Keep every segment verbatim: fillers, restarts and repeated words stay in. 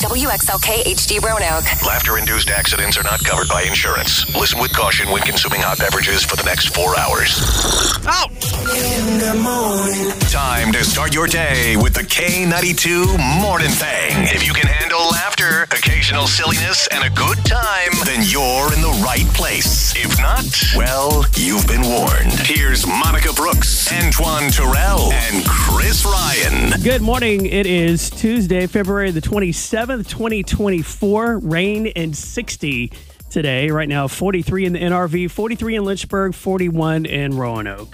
W X L K H D Roanoke. Laughter-induced accidents are not covered by insurance. Listen with caution when consuming hot beverages for the next four hours. Oh! In the morning. Time to start your day with the K ninety-two Morning Thing. If you can handle laughter, occasional silliness, and a good time, then you're in the right place. If not, well, you've been warned. Here's Monica Brooks, Antoine Terrell, and Chris Ryan. Good morning. It is Tuesday, February the twenty-seventh, twenty twenty-four. Rain and sixty today. Right now, forty-three in the N R V, forty-three in Lynchburg, forty-one in Roanoke.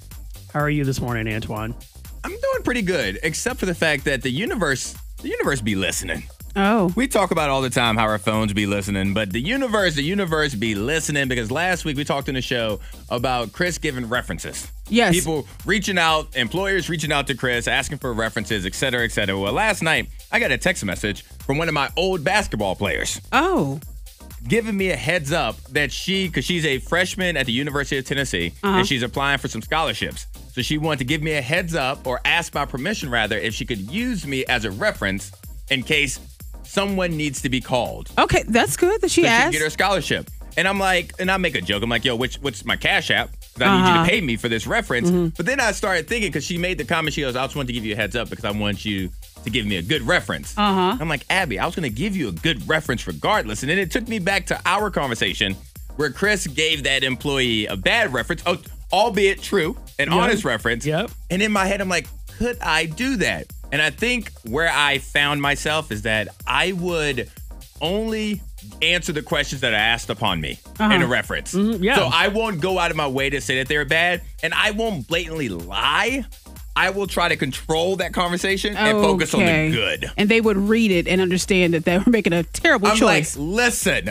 How are you this morning, Antoine? I'm doing pretty good, except for the fact that the universe, the universe be listening. Oh. We talk about all the time how our phones be listening, but the universe, the universe be listening because last week we talked in the show about Chris giving references. Yes. People reaching out, employers reaching out to Chris, asking for references, et cetera, et cetera. Well, last night I got a text message from one of my old basketball players. Oh. Giving me a heads up that she, because she's a freshman at the University of Tennessee, uh-huh. and she's applying for some scholarships. So she wanted to give me a heads up, or ask my permission rather, if she could use me as a reference in case someone needs to be called. Okay, that's good that she so asked. She can get her scholarship. And I'm like, and I make a joke. I'm like, yo, which, what's my Cash App? Because I uh-huh. need you to pay me for this reference. Mm-hmm. But then I started thinking, because she made the comment, she goes, I just wanted to give you a heads up because I want you to give me a good reference. Uh-huh. I'm like, Abby, I was going to give you a good reference regardless. And then it took me back to our conversation where Chris gave that employee a bad reference, oh, albeit true, an Yep. honest reference. Yep. And in my head, I'm like, could I do that? And I think where I found myself is that I would only answer the questions that are asked upon me uh-huh. in a reference. Mm-hmm, yeah. So I won't go out of my way to say that they're bad, and I won't blatantly lie. I will try to control that conversation and okay. focus on the good. And they would read it and understand that they were making a terrible I'm choice. like, listen,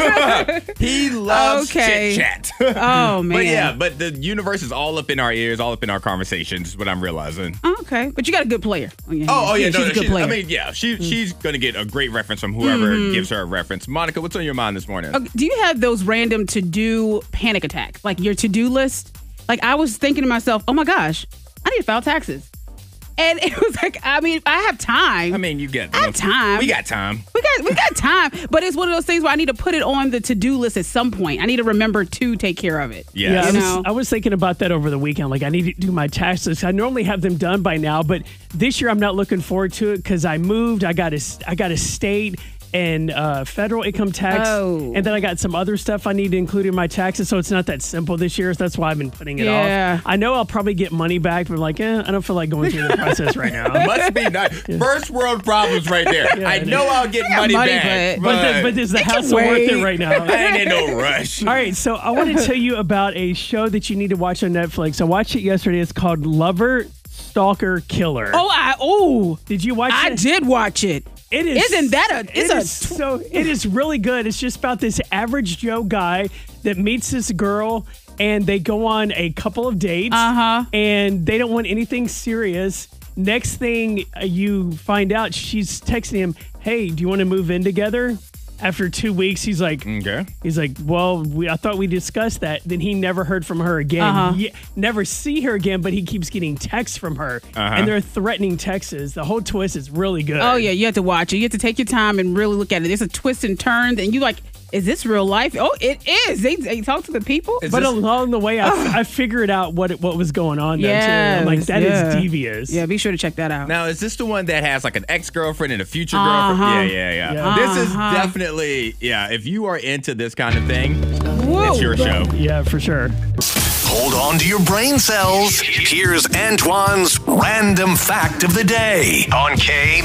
he loves Okay. chit-chat. Oh, man. But yeah, but the universe is all up in our ears, all up in our conversations, is what I'm realizing. Okay, but you got a good player. Oh, yeah, Oh, oh yeah, she's no, a no, good she, player. I mean, yeah, she Mm. she's going to get a great reference from whoever Mm-hmm. gives her a reference. Monica, what's on your mind this morning? Okay, do you have those random to-do panic attacks? Like your to-do list? Like I was thinking to myself, oh my gosh, I need to file taxes. And it was like, I mean, I have time. I mean, you get I have time. We got time. We got we got time. But it's one of those things where I need to put it on the to-do list at some point. I need to remember to take care of it. Yes. Yeah, I You was, know? I was thinking about that over the weekend. Like, I need to do my taxes. I normally have them done by now, but this year I'm not looking forward to it because I moved. I got a, I got a state and uh, federal income tax. Oh. And then I got some other stuff I need to include in my taxes. So it's not that simple this year. So that's why I've been putting it Yeah. off. I know I'll probably get money back, but I'm like, eh, I don't feel like going through the process right now. Must be nice. First world problems right there. Yeah, I it know is. I'll get got money, money, back. but- But, the, but is the It can hassle worth it wait. right now? I ain't in no rush. All right, so I want to tell you about a show that you need to watch on Netflix. I watched it yesterday. It's called Lover, Stalker, Killer. Oh, I oh, Did you watch I it? did watch it. It is. Isn't that a- it's it a is so. It is really good. It's just about this average Joe guy that meets this girl, and they go on a couple of dates. Uh-huh. And they don't want anything serious. Next thing uh, you find out, she's texting him, "Hey, do you want to move in together?" After two weeks, he's like, Okay. he's like, well, we, I thought we discussed that. Then he never heard from her again. Uh-huh. He never see her again, but he keeps getting texts from her. Uh-huh. And they're threatening texts. The whole twist is really good. Oh yeah, you have to watch it. You have to take your time and really look at it. There's a twist and turn, and you like, is this real life? Oh, it is. They, they talk to the people. Is But this- along the way, I, I figured out what it, what was going on there, too. I'm like, Yes, that is yeah. devious. Yeah, be sure to check that out. Now, is this the one that has like an ex-girlfriend and a future Uh-huh. girlfriend? Yeah, yeah, yeah. Yeah. This is Uh-huh. definitely, yeah, if you are into this kind of thing, Whoa. it's your show. Yeah, for sure. Hold on to your brain cells. Here's Antoine's random fact of the day on K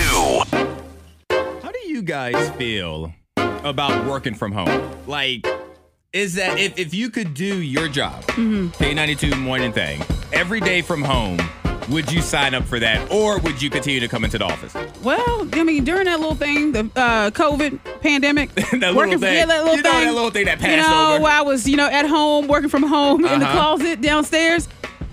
ninety-two. How do you guys feel about working from home? Like, is that if, if you could do your job, Mm-hmm. K ninety-two morning thing, every day from home, would you sign up for that, or would you continue to come into the office? Well, I mean, during that little thing, the uh, COVID pandemic, That little working thing. yeah, that little You know thing, that little thing that you passed know, over? while I was, you know, at home working from home in the Uh-huh. closet downstairs.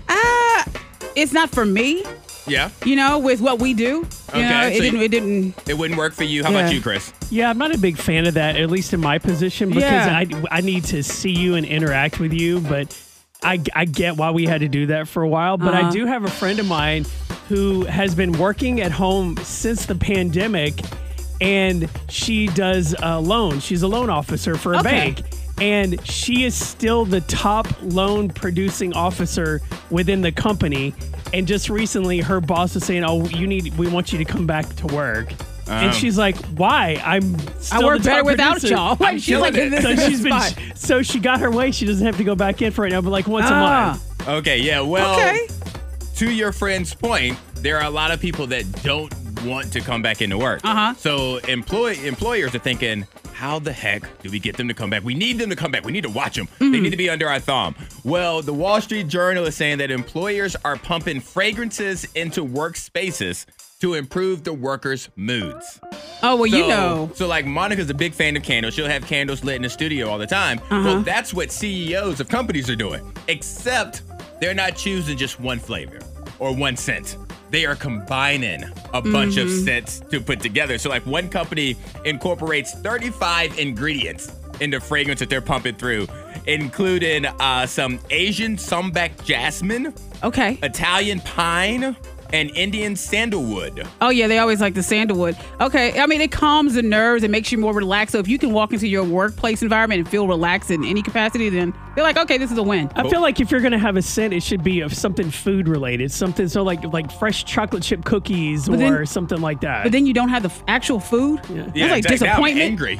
Ah, it's not for me. Yeah, You know, with what we do. You Okay, know, it so didn't. you- It didn't. it wouldn't work for you. How Yeah. about you, Chris? Yeah, I'm not a big fan of that, at least in my position, because Yeah. I, I need to see you and interact with you. But I, I get why we had to do that for a while. But I Uh-huh. do have a friend of mine who has been working at home since the pandemic. and she does uh, loans. She's a loan officer for a Okay. bank. And she is still the top loan producing officer within the company. And just recently, her boss was saying, "Oh, you need, we want you to come back to work." Um, and she's like, "Why? I'm I still work the top better without producer." y'all. Like, she's like, killing it. this So is she's been, spot. so she got her way. She doesn't have to go back in for right now, but like once a Ah. month. Okay, yeah. Well, Okay. to your friend's point, there are a lot of people that don't want to come back into work. Uh-huh. So employ employers are thinking, how the heck do we get them to come back? We need them to come back. We need to watch them. They need to be under our thumb. Well, the Wall Street Journal is saying that employers are pumping fragrances into workspaces to improve the workers' moods. Oh, well, you So- know. So, like, Monica's a big fan of candles. She'll have candles lit in the studio all the time. Well, that's what C E Os of companies are doing, except they're not choosing just one flavor or one scent. They are combining a bunch of scents to put together. So, like, one company incorporates thirty-five ingredients into fragrance that they're pumping through, including uh, some Asian Sambac jasmine, Okay. Italian pine, and Indian sandalwood. Oh, yeah, they always like the sandalwood. Okay, I mean, it calms the nerves. It makes you more relaxed. So if you can walk into your workplace environment and feel relaxed in any capacity, then they're like, okay, this is a win. I feel like if you're gonna have a scent, it should be of something food related, something so like like fresh chocolate chip cookies or then- something like that. But then you don't have the f- actual food. Yeah, That's like exactly. Now I'm disappointment. angry.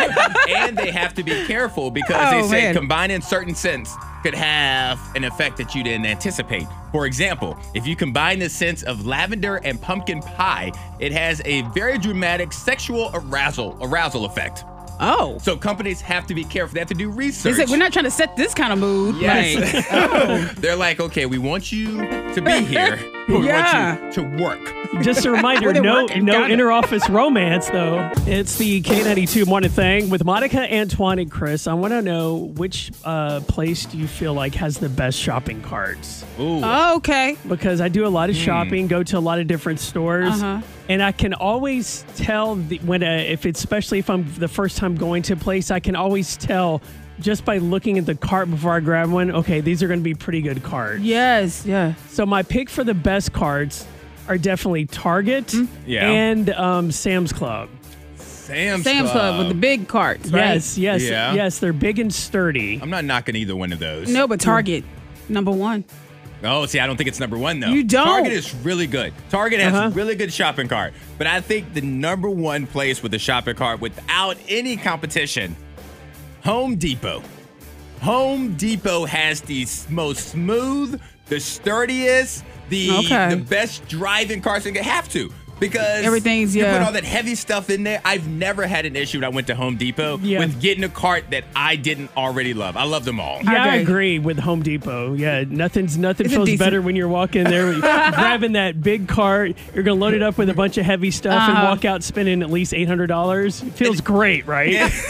And they have to be careful because Oh, they say man. combining certain scents could have an effect that you didn't anticipate. For example, if you combine the scents of lavender and pumpkin pie, it has a very dramatic sexual arousal arousal effect. Oh. So companies have to be careful. They have to do They research. said, we're not trying to set this kind of mood. Yes. Like, oh. They're like, okay, we want you to be here, but we Yeah. want you to work. Just a reminder, Where they no working, no got it. interoffice romance though. It's the K ninety-two Morning Thing with Monica, Antoine, and Chris. I want to know which uh, place do you feel like has the best shopping carts? Ooh. Oh, okay. Because I do a lot of shopping, go to a lot of different stores, Uh-huh. and I can always tell the, when uh, if it's especially if I'm the first time going to a place, I can always tell just by looking at the cart before I grab one. Okay, these are going to be pretty good carts. Yes, yeah. So my pick for the best carts are definitely Target Yeah. and um, Sam's Club. Sam's, Sam's Club with the big carts, right? Yes, yes, Yeah. yes. They're big and sturdy. I'm not knocking either one of those. No, but Target, number one. Oh, see, I don't think it's number one, though. You don't? Target is really good. Target has Uh-huh. a really good shopping cart. But I think the number one place with the shopping cart without any competition, Home Depot. Home Depot has the s- most smooth, the sturdiest, the, Okay. the best driving carts. They have to. Because Everything's- you yeah. put all that heavy stuff in there. I've never had an issue when I went to Home Depot Yeah. with getting a cart that I didn't already love. I love them all. Yeah, I agree. agree with Home Depot. Yeah, nothing's nothing It's a feels decent- better when you're walking there, grabbing that big cart. You're gonna load it up with a bunch of heavy stuff and Uh-huh. walk out spending at least eight hundred dollars. It feels great, right?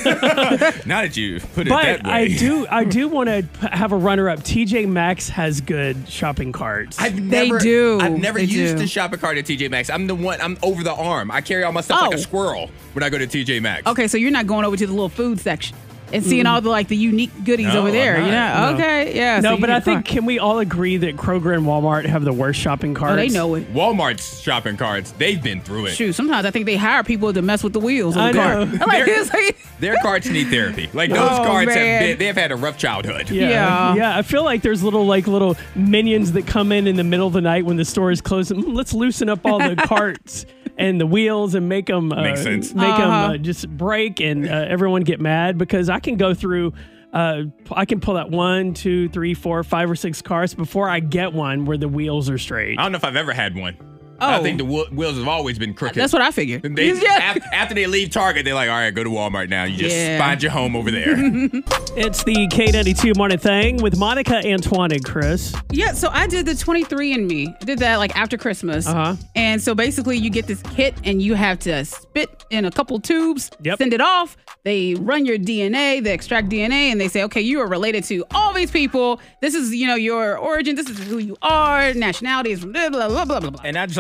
Now that you put it But that way. I do, I do want to have a runner-up. T J Maxx has good shopping carts. I've They never, do. I've never They used do. to shop a cart at T J Maxx. I'm the one. I'm over the arm. I carry all my stuff like Oh. a squirrel when I go to T J Maxx. Okay, so you're not going over to the little food section and seeing all the like the unique goodies No, over there. I'm You not. know? No. Okay, yeah. so no, you but need I a think car. can we all agree that Kroger and Walmart have the worst shopping carts? Oh, they know it. Walmart's shopping carts. They've been through it. Shoot, sometimes I think they hire people to mess with the wheels I of the car. know. I'm like, They're- it's like- Their carts need therapy. Like those Oh, carts have man. been. They have had a rough childhood. Yeah. Yeah. yeah, I feel like there's little like little minions that come in in the middle of the night when the store is closed. Mm, let's loosen up all the carts and the wheels and make them uh, Makes sense. Make them Uh-huh. uh, just break and uh, everyone get mad because I can go through. Uh, I can pull out one, two, three, four, five, or six cars before I get one where the wheels are straight. I don't know if I've ever had one. I Oh. think the wh- wheels have always been crooked. That's what I figured. They, Yeah. after, after they leave Target, they're like, all right, go to Walmart now. You just Yeah. find your home over there. It's the K ninety-two Morning Thing with Monica, Antoine, and Chris. Yeah, so I did the twenty-three and me. I did that like after Christmas. Uh-huh. And so basically you get this kit and you have to spit in a couple tubes, Yep. send it off. They run your D N A, they extract D N A, and they say, okay, you are related to all these people. This is, you know, your origin. This is who you are. Nationality is from blah, blah, blah, blah, blah. And I just like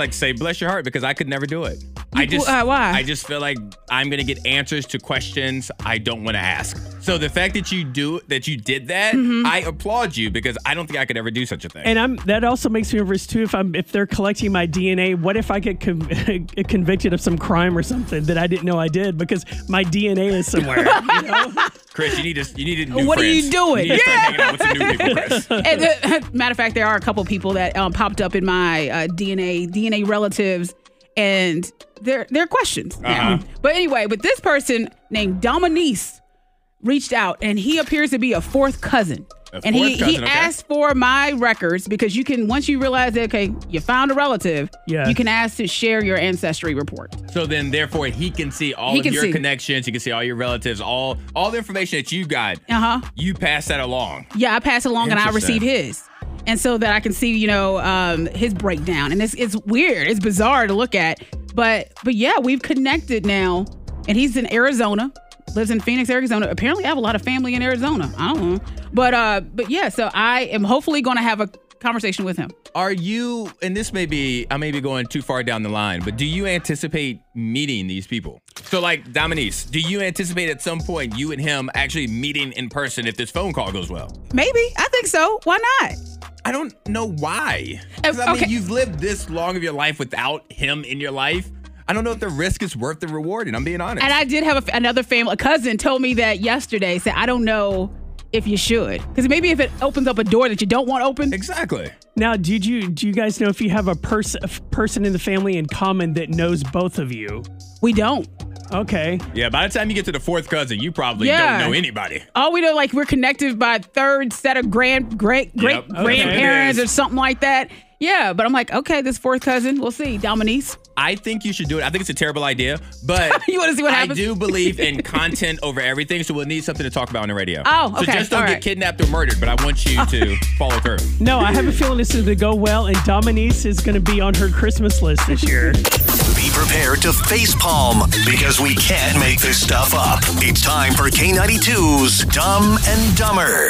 like to say, bless your heart, because I could never do it. I just, uh, why? I just feel like I'm gonna get answers to questions I don't want to ask. So the fact that you do that, you did that, Mm-hmm. I applaud you because I don't think I could ever do such a thing. And I'm that also makes me nervous too. If I'm if they're collecting my D N A, what if I get com- convicted of some crime or something that I didn't know I did because my D N A is somewhere? You know? Chris, you need to you need to new What are friends. you doing? You need to start Yeah. hanging out with some new people, Chris. And, uh, matter of fact, there are a couple people that um, popped up in my uh, D N A D N A relatives, and they're they're questions. Uh-huh. But anyway, but this person named Dominice reached out, and he appears to be a fourth cousin. A and he, fourth cousin, he okay. asked for my records because you can, once you realize that, okay, you found a relative, Yeah. you can ask to share your ancestry report. So then, therefore, he can see all He of can your see. connections. He can see all your relatives, all all the information that you got. Uh-huh. You pass that along. Yeah, I pass it along and I Interesting. receive his. And so that I can see, you know, um, his breakdown. And it's it's weird. It's bizarre to look at. But but yeah, we've connected now. And he's in Arizona, lives in Phoenix, Arizona. Apparently I have a lot of family in Arizona. I don't know. But uh but yeah, so I am hopefully gonna have a conversation with him. Are you, and this may be, I may be going too far down the line, but do you anticipate meeting these people? So like Dominice, do you anticipate at some point you and him actually meeting in person if this phone call goes well? Maybe. I think so. Why not? I don't know why. 'Cause, I mean, Okay. you've lived this long of your life without him in your life. I don't know if the risk is worth the reward, and I'm being honest. And I did have a, another family, a cousin told me that yesterday, said, I don't know if you should. Because maybe if it opens up a door that you don't want open. Exactly. Now, did you do you guys know if you have a person a person in the family in common that knows both of you? We don't. Okay. Yeah, by the time you get to the fourth cousin, you probably Yeah. don't know anybody. All we know, like we're connected by third set of grand, great, great Yep. grandparents Okay. or something like that. Yeah, but I'm like, okay, this fourth cousin, we'll see. Dominice. I think you should do it. I think it's a terrible idea, but You wanna see what I happens? do believe in content over everything, so we'll need something to talk about on the radio. Oh, So okay, just don't all get right. kidnapped or murdered, but I want you to follow through. No, I have a feeling this is going to go well, and Dominice is going to be on her Christmas list this year. Be prepared to facepalm because we can't make this stuff up. It's time for K ninety-two's Dumb and Dumber.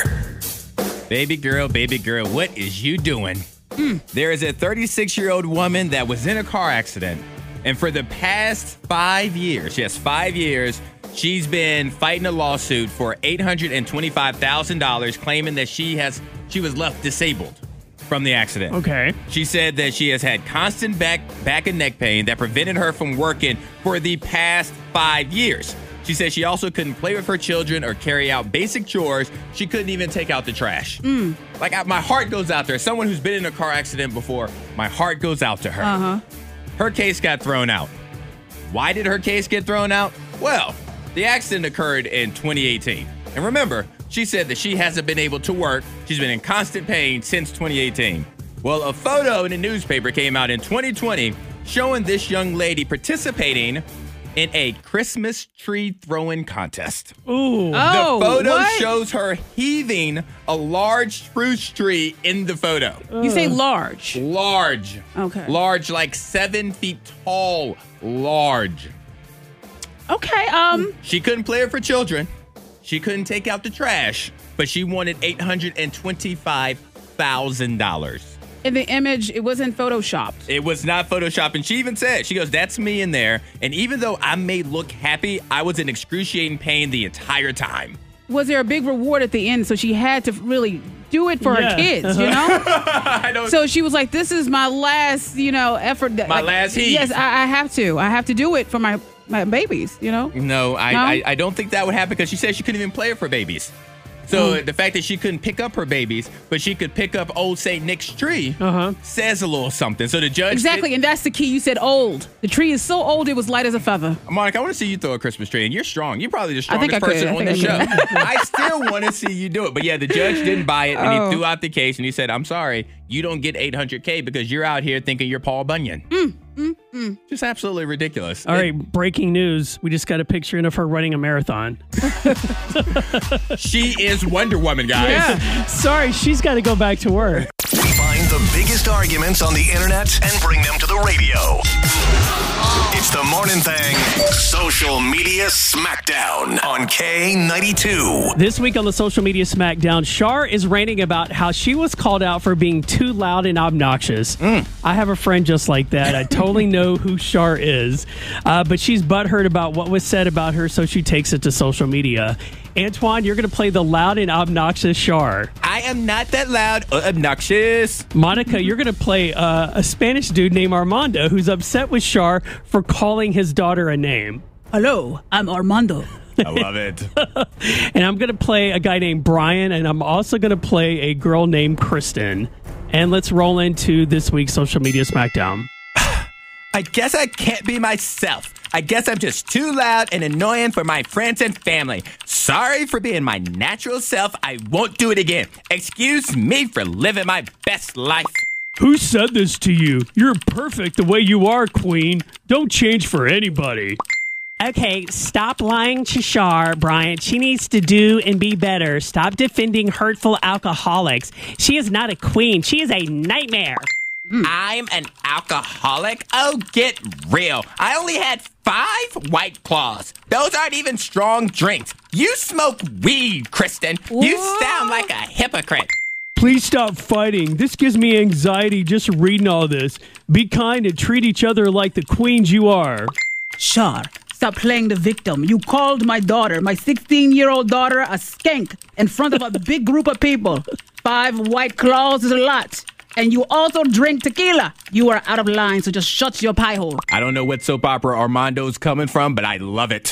Baby girl, baby girl, what is you doing? Hmm. There is a thirty-six-year-old woman that was in a car accident, and for the past five years, yes, five years, she's been fighting a lawsuit for eight hundred twenty-five thousand dollars, claiming that she has she was left disabled from the accident. Okay. She said that she has had constant back back and neck pain that prevented her from working for the past five years. She said she also couldn't play with her children or carry out basic chores. She couldn't even take out the trash. Like, I, my heart goes out there. Someone who's been in a car accident before, my heart goes out to her. Uh-huh. Her case got thrown out. Why did her case get thrown out? Well, the accident occurred in twenty eighteen. And remember, she said that she hasn't been able to work. She's been in constant pain since twenty eighteen. Well, a photo in the newspaper came out in twenty twenty showing this young lady participating in a Christmas tree throwing contest. Ooh. Oh, The photo what? shows her heaving a large spruce tree in the photo. You say large. Large. Okay. Large, like seven feet tall. Large. Okay, um, She couldn't play with her children. She couldn't take out the trash, but she wanted eight hundred twenty-five thousand dollars. in the image, it wasn't photoshopped. It was not Photoshop. And she even said, she goes, that's me in there. And even though I may look happy, I was in excruciating pain the entire time. Was there a big reward at the end? So she had to really do it for Yeah. her kids, you know? I don't So she was like, this is my last, you know, effort. That, My like, last heave. Yes, I, I have to. I have to do it for my, my babies, you know? No, I, No? I I don't think that would happen because she said she couldn't even play with her babies. So Mm. the fact that she couldn't pick up her babies, but she could pick up old Saint Nick's tree, Uh-huh. says a little something. So the judge Exactly, did- and that's the key. You said old. The tree is so old it was light as a feather. Monica, I want to see you throw a Christmas tree, and you're strong. You're probably the I think strongest I could. person I on the think show. I could. I still want to see you do it. But yeah, the judge didn't buy it, and Oh. he threw out the case, and he said, I'm sorry, you don't get eight hundred K because you're out here thinking you're Paul Bunyan. Mm, Just absolutely ridiculous. All right, breaking news. We just got a picture in of her running a marathon. She is Wonder Woman, guys. Sorry, she's got to go back to work. We find the biggest arguments on the internet and bring them to the radio. It's the Morning Thang Social Media Smackdown on K ninety-two. This week on the Social Media Smackdown, Shar is ranting about how she was called out for being too loud and obnoxious. Mm. I have a friend just like that. I totally know who Shar is. Uh, but she's butthurt about what was said about her, so she takes it to social media. Antoine, you're going to play the loud and obnoxious Shar. I am not that loud or obnoxious. Monica, you're going to play uh, a Spanish dude named Armando who's upset with Shar for calling his daughter a name. Hello, I'm Armando. I love it. And I'm going to play a guy named Brian, and I'm also going to play a girl named Kristen. And let's roll into this week's Social Media Smackdown. I guess I can't be myself. I guess I'm just too loud and annoying for my friends and family. Sorry for being my natural self. I won't do it again. Excuse me for living my best life. Who said this to you? You're perfect the way you are, Queen. Don't change for anybody. Okay, stop lying to Shar, Brian. She needs to do and be better. Stop defending hurtful alcoholics. She is not a queen. She is a nightmare. Mm. I'm an alcoholic? Oh, get real. I only had five White Claws. Those aren't even strong drinks. You smoke weed, Kristen. Whoa. You sound like a hypocrite. Please stop fighting. This gives me anxiety just reading all this. Be kind and treat each other like the queens you are. Shar, stop playing the victim. You called my daughter, my sixteen-year-old daughter, a skank in front of a big group of people. Five White Claws is a lot. And you also drink tequila. You are out of line, so just shut your pie hole. I don't know what soap opera Armando's coming from, but I love it.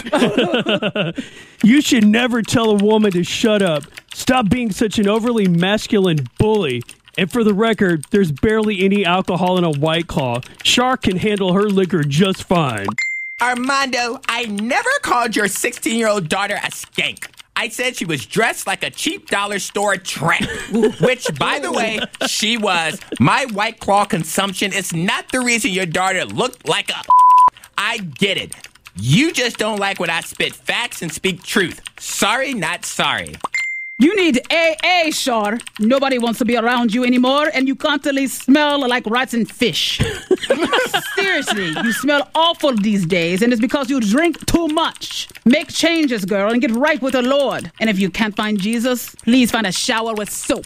You should never tell a woman to shut up. Stop being such an overly masculine bully. And for the record, there's barely any alcohol in a White Claw. Shar can handle her liquor just fine. Armando, I never called your sixteen-year-old daughter a skank. I said she was dressed like a cheap dollar store tramp, which, by the way, she was. My White Claw consumption is not the reason your daughter looked like a I get it. You just don't like when I spit facts and speak truth. Sorry, not sorry. You need A A, Shar. Nobody wants to be around you anymore, and you constantly smell like rats and fish. Seriously, you smell awful these days, and it's because you drink too much. Make changes, girl, and get right with the Lord. And if you can't find Jesus, please find a shower with soap.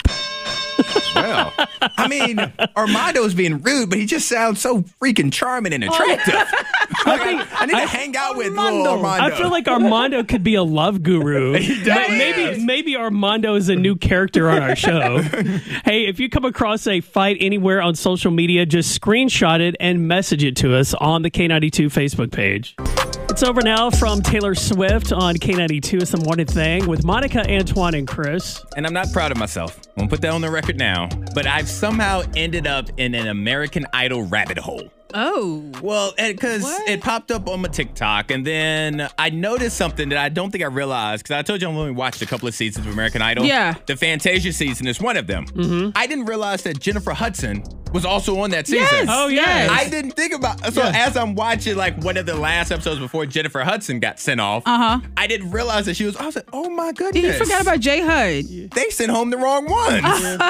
Well, I mean, Armando's being rude, but he just sounds so freaking charming and attractive. I, think, I need I, to hang out with Armando. little Armando. I feel like Armando could be a love guru. He does. Maybe, maybe Armando is a new character on our show. Hey, if you come across a fight anywhere on social media, just screenshot it and message it to us on the K ninety-two Facebook page. It's over now from Taylor Swift on K ninety-two. It's the Morning Thang with Monica, Antoine, and Chris. And I'm not proud of myself. I'm going to put that on the record now. But I've somehow ended up in an American Idol rabbit hole. Oh. Well, because it popped up on my TikTok, and then I noticed something that I don't think I realized, because I told you I only watched a couple of seasons of American Idol. Yeah. The Fantasia season is one of them. Mm-hmm. I didn't realize that Jennifer Hudson was also on that season. Yes, oh, yes. I didn't think about So yeah. as I'm watching, like, one of the last episodes before Jennifer Hudson got sent off, uh-huh. I didn't realize that she was, I was like, oh, my goodness. You forgot about J Hud. They sent home the wrong ones.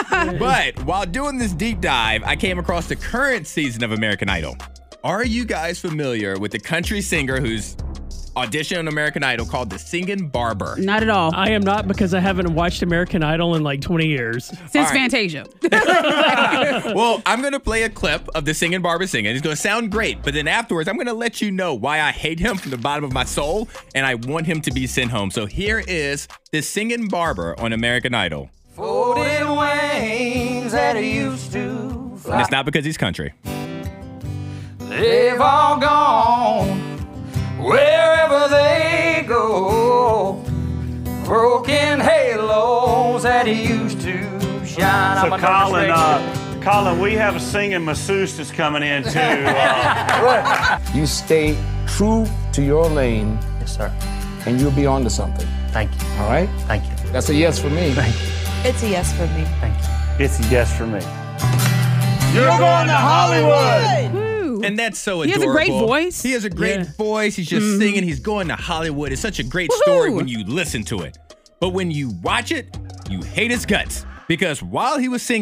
But while doing this deep dive, I came across the current season of American Idol. Are you guys familiar with the country singer who's auditioned on American Idol called the Singing Barber? Not at all. I am not, because I haven't watched American Idol in like twenty years. Since right. Fantasia. Well, I'm going to play a clip of the Singing Barber singing. It's going to sound great, but then afterwards, I'm going to let you know why I hate him from the bottom of my soul, and I want him to be sent home. So here is the Singing Barber on American Idol. Folded wings that he used to fly. And it's not because he's country. They've all gone wherever they go. Broken halos that he used to shine. So, Colin, uh, Colin, we have a singing masseuse that's coming in too. Uh, you stay true to your lane. Yes, sir. And you'll be on to something. Thank you. All right? Thank you. That's a yes for me. Thank you. It's a yes for me. Thank you. It's a yes for me. You're going to Hollywood! And that's so he adorable. He has a great voice. He has a great yeah. voice. He's just mm-hmm. singing. He's going to Hollywood. It's such a great Woo-hoo. story when you listen to it. But when you watch it, you hate his guts. Because while he was singing,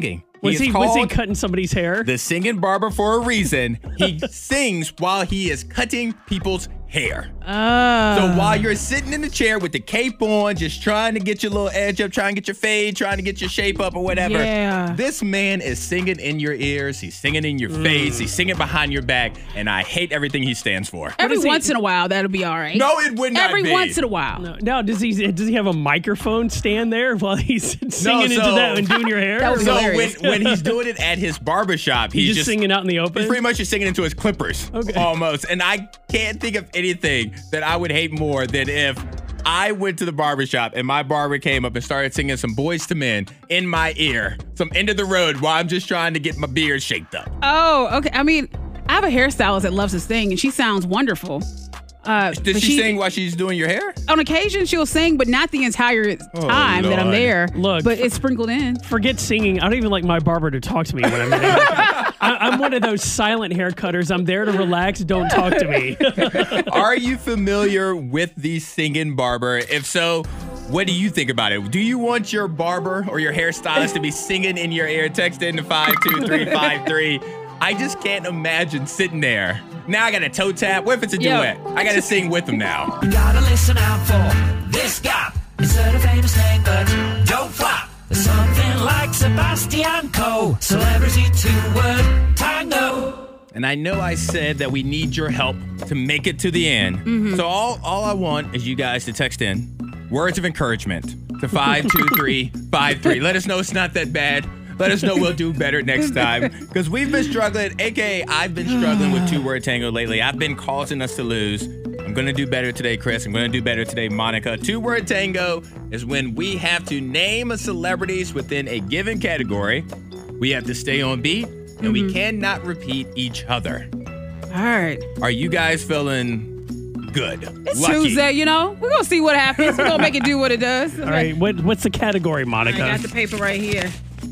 Was is he was he called cutting somebody's hair? the singing barber for a reason. He sings while he is cutting people's hair. Oh. So while you're sitting in the chair with the cape on, just trying to get your little edge up, trying to get your fade, trying to get your shape up or whatever, Yeah. this man is singing in your ears. He's singing in your face. He's singing behind your back. And I hate everything he stands for. Every is he- once in a while, that'll be all right. No, it would not Every be. once in a while. No, now, does he does he have a microphone stand there while he's singing into so- that and doing your hair? That would be So when, hilarious. when he's doing it at his barbershop, he's, He's just singing out in the open? He's pretty much just singing into his clippers, Okay. almost. And I can't think of anything that I would hate more than if I went to the barbershop and my barber came up and started singing some Boys to Men in my ear, some End of the Road, while I'm just trying to get my beard shaped up. Oh, okay. I mean, I have a hairstylist that loves to sing, and she sounds wonderful. Uh, Does but she, sing while she's doing your hair? On occasion, she'll sing, but not the entire time that I'm Lord. there. Look. But it's sprinkled in. Forget singing. I don't even like my barber to talk to me when I'm in there. I, I'm one of those silent hair cutters. I'm there to relax. Don't talk to me. Are you familiar with the singing barber? If so, what do you think about it? Do you want your barber or your hairstylist to be singing in your ear? Text in to five two three five three. I just can't imagine sitting there. Now I got a toe tap. What if it's a Yo. duet? I got to sing with them now. You gotta listen out for this guy. It's a famous name, but don't flop. There's something like Sebastian Coe, celebrity two-word tango. And I know I said that we need your help to make it to the end. Mm-hmm. So all, all I want is you guys to text in words of encouragement to five two three five three. Let us know it's not that bad. Let us know we'll do better next time. Because we've been struggling, A K A I've been struggling with two-word tango lately. I've been causing us to lose. I'm going to do better today, Chris. I'm going to do better today, Monica. Two-word tango is when we have to name a celebrities within a given category. We have to stay on beat, and we cannot repeat each other. All right. Are you guys feeling good? It's Lucky? Tuesday, you know. We're going to see what happens. We're going to make it do what it does. All right. What, what's the category, Monica? I got the paper right here.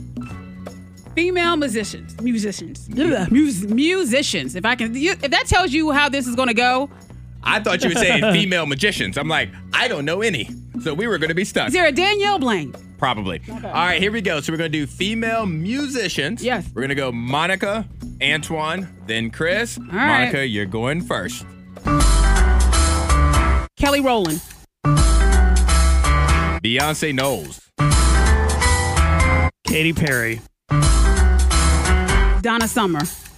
Female musicians, musicians, Ugh, mus- musicians. If I can, if that tells you how this is going to go, I thought you were saying female magicians. I'm like, I don't know any. So we were going to be stuck. is there a Danielle Blaine? Probably. All right, here we go. So we're going to do female musicians. Yes. We're going to go Monica, Antoine, then Chris. right. Monica, you're going first. Kelly Rowland, Beyonce Knowles. Katy Perry. Donna Summer,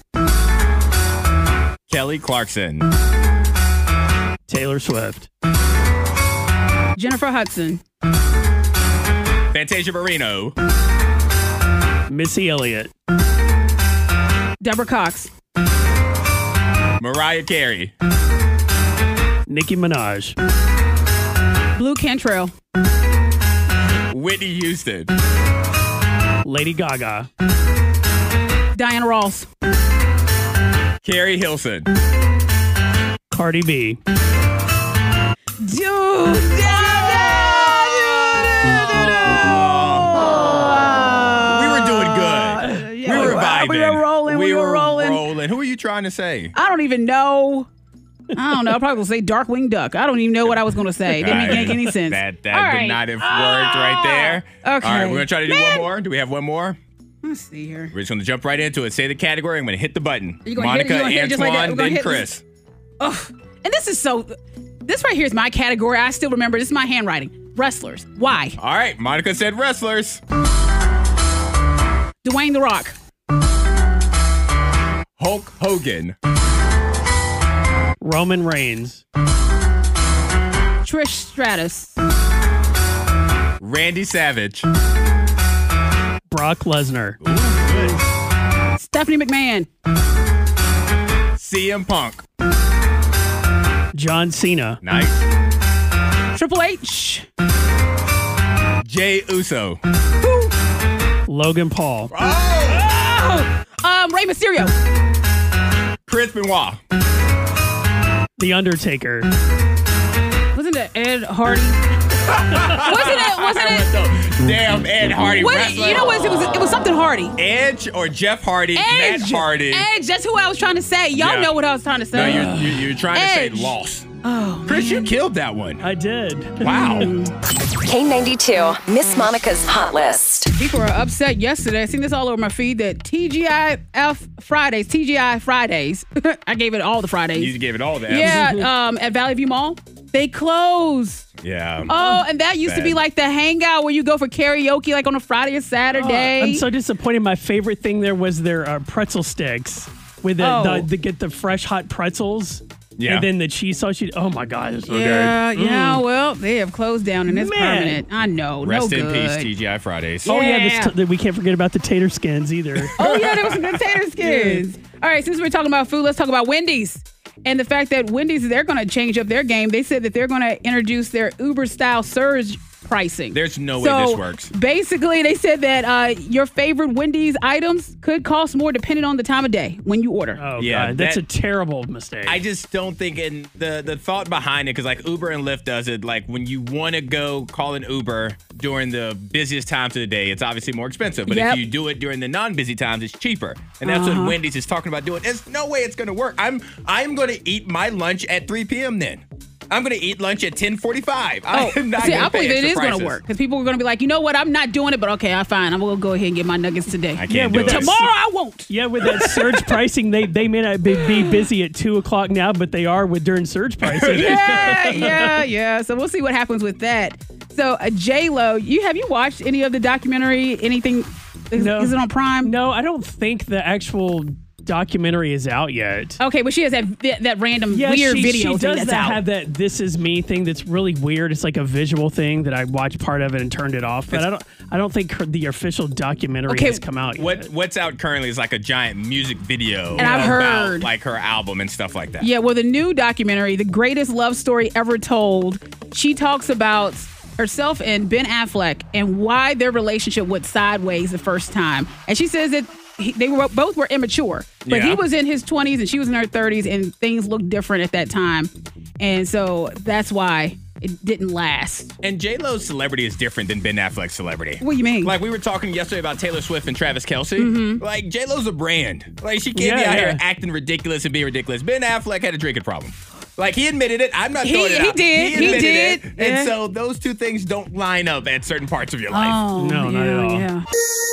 Kelly Clarkson. Taylor Swift. Jennifer Hudson, Fantasia Barrino. Missy Elliott. Deborah Cox, Mariah Carey. Nicki Minaj. Blue Cantrell, Whitney Houston. Lady Gaga. Diana Ross, Carrie Hilson. Cardi B. Dude, We were doing good. we were vibing. we were rolling, we were rolling. rolling. Who are you trying to say? I don't even know. I don't know. I'm probably going to say Darkwing Duck. I don't even know what I was going to say. It didn't make any sense. That, that All would right. not have worked right there. Okay. All right, we're going to try to do Man. one more. Do we have one more? Let's see here. We're just going to jump right into it. Say the category. I'm going to hit the button. You gonna hit it? Monica, You gonna hit it just like that? Antoine, We're gonna then hit Chris. Oh, and this is so. This right here is my category. I still remember. This is my handwriting. Wrestlers. Why? All right, Monica said wrestlers. Dwayne The Rock. Hulk Hogan. Roman Reigns. Trish Stratus. Randy Savage. Brock Lesnar. Stephanie McMahon. C M Punk. John Cena. Nice. Triple H. Jay Uso. Logan Paul. Oh! Oh, um, Rey Mysterio. Chris Benoit. The Undertaker. Wasn't it Ed Hardy? wasn't it? Wasn't it? Damn, Ed Hardy What, wrestler. you know what? It was. It was something Hardy. Edge or Jeff Hardy? Edge. Matt Hardy. Edge. That's who I was trying to say. Y'all Yeah. know what I was trying to No, say. you're, you're, you're trying Edge. to say loss. Oh, Chris, man. you killed that one. I did. Wow. K ninety-two, Miss Monica's Hot List. People are upset yesterday. I seen this all over my feed that T G I F Fridays, T G I Fridays, I gave it all the Fridays. You gave it all the F's. Yeah, um, at Valley View Mall, they close. Yeah. Oh, and that used to be Bad. like the hangout where you go for karaoke like on a Friday or Saturday. I'm so disappointed. My favorite thing there was their uh, pretzel sticks with the, Oh. the, the get the fresh hot pretzels. Yeah. And then the cheese sauce. You, oh my God, it's so yeah, good. yeah. Well, they have closed down and it's Man. permanent. I know. Rest no in good. peace, T G I Fridays. Oh yeah, Yeah. this t- we can't forget about the tater skins either. Oh yeah, there was some good tater skins. All right, since we're talking about food, let's talk about Wendy's. And the fact that Wendy's, they're going to change up their game. They said that they're going to introduce their Uber-style surge pricing. There's no way So, this works. Basically, they said that uh, your favorite Wendy's items could cost more depending on the time of day when you order. Oh Yeah, God, that's that- a terrible mistake. I just don't think, and the the thought behind it, because like Uber and Lyft does it, like when you want to go call an Uber during the busiest times of the day, it's obviously more expensive. But Yep. if you do it during the non-busy times, it's cheaper. And that's Uh-huh. what Wendy's is talking about doing. There's no way it's going to work. I'm I'm going to eat my lunch at three p.m. then. I'm going to eat lunch at ten forty-five. Oh, I'm not see, gonna I pay believe it extra is going prices. to work because people are going to be like, you know what, I'm not doing it, but okay, I'm fine. I'm going to go ahead and get my nuggets today. I can't Yeah, do with it. the- Tomorrow I won't. yeah, with that surge pricing, they they may not be, be busy at two o'clock now, but they are with during surge pricing. Yeah, yeah, yeah. So we'll see what happens with that. So uh, J Lo, you have you watched any of the documentary? Anything? Is, No. is it on Prime? No, I don't think the actual documentary is out yet. Okay, but she has that that, that random Yeah, weird she, video she thing does that's that, out. have that "This Is Me" thing that's really weird. It's like a visual thing that I watched part of it and turned it off. But I don't, I don't think her, the official documentary Okay, has come out. What yet. what's out currently is like a giant music video And I've about heard- like her album and stuff like that. Yeah, well, the new documentary, The Greatest Love Story Ever Told, she talks about herself and Ben Affleck and why their relationship went sideways the first time. And she says that he, they were both were immature, but he Yeah. was in his twenties and she was in her thirties, and things looked different at that time. And so that's why it didn't last. And J-Lo's celebrity is different than Ben Affleck's celebrity. What do you mean? Like we were talking yesterday about Taylor Swift and Travis Kelce. Like J-Lo's a brand. Like she can't be Yeah, out yeah. here acting ridiculous and being ridiculous. Ben Affleck had a drinking problem. Like he admitted it. I'm not He- throwing it he out. did. He admitted did. it. Yeah. And so those two things don't line up at certain parts of your life. Oh, No, not at all. Yeah.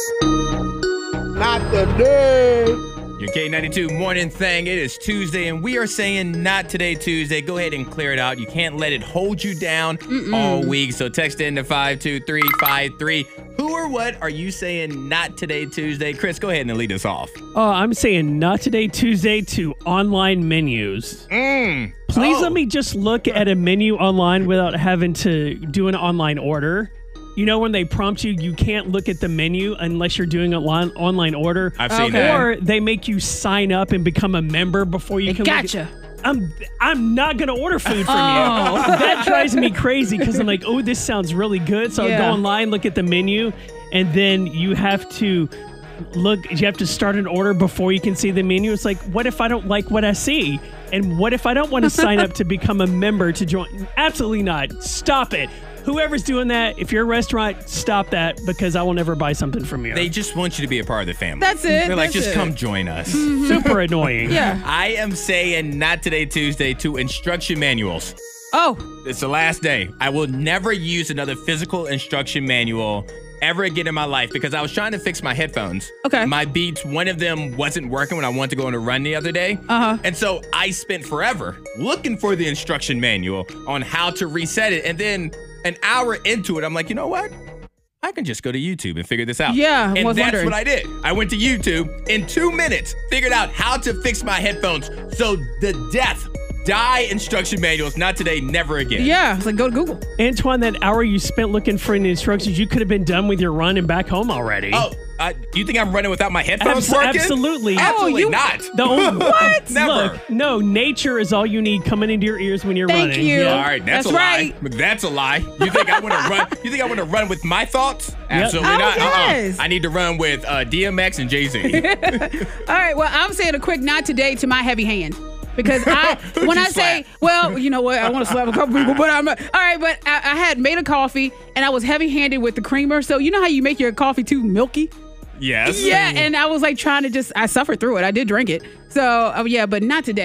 Not today. Your K ninety-two morning thing. It is Tuesday, and we are saying not today, Tuesday. Go ahead and clear it out. You can't let it hold you down all week. So text in to five two three five three. Who or what are you saying not today, Tuesday? Chris, go ahead and lead us off. Oh, I'm saying not today, Tuesday to online menus. Mm. Please Oh. let me just look at a menu online without having to do an online order. You know, when they prompt you, you can't look at the menu unless you're doing an online online order. I've seen Okay. that. Or they make you sign up and become a member before you They can. gotcha. Look at, I'm I'm not gonna order food from Oh. you. That drives me crazy because I'm like, oh, this sounds really good. So I Yeah. go online, look at the menu, and then you have to look. You have to start an order before you can see the menu. It's like, what if I don't like what I see? And what if I don't want to sign up to become a member to join? Absolutely not. Stop it. Whoever's doing that, if you're a restaurant, stop that because I will never buy something from you. They just want you to be a part of the family. That's it, They're like, that's just it. come join us. Super annoying. Yeah. I am saying not today, Tuesday, to instruction manuals. Oh, It's the last day. I will never use another physical instruction manual ever again in my life because I was trying to fix my headphones. Okay. My Beats, one of them wasn't working when I wanted to go on a run the other day. Uh-huh. And so I spent forever looking for the instruction manual on how to reset it. And then an hour into it, I'm like, you know what? I can just go to YouTube and figure this out. Yeah, I and was that's wondering. what I did. I went to YouTube in two minutes, figured out how to fix my headphones. So the death, die instruction manuals, not today, never again. yeah. It's like go to Google. Antoine, that hour you spent looking for the instructions, you could have been done with your run and back home already. Oh, uh, you think I'm running without my headphones Abs- working? absolutely. Absolutely Oh, you- not. The only, What? Never. Look, no, nature is all you need coming into your ears when you're Thank running. you. All right, that's, That's a right. lie. That's a lie. You think I want to run? You think I want to run with my thoughts? Absolutely Oh, not. yes. Uh-uh. I need to run with uh, D M X and Jay Z. All right. Well, I'm saying a quick not today to my heavy hand. Because I, Who'd when you I say, slap? well, you know what, I want to slap a couple people, but I'm all right. But I, I had made a coffee and I was heavy-handed with the creamer. So you know how you make your coffee too milky? Yes. Yeah, and I was like trying to just, I suffered through it. I did drink it. So uh, yeah, but not today.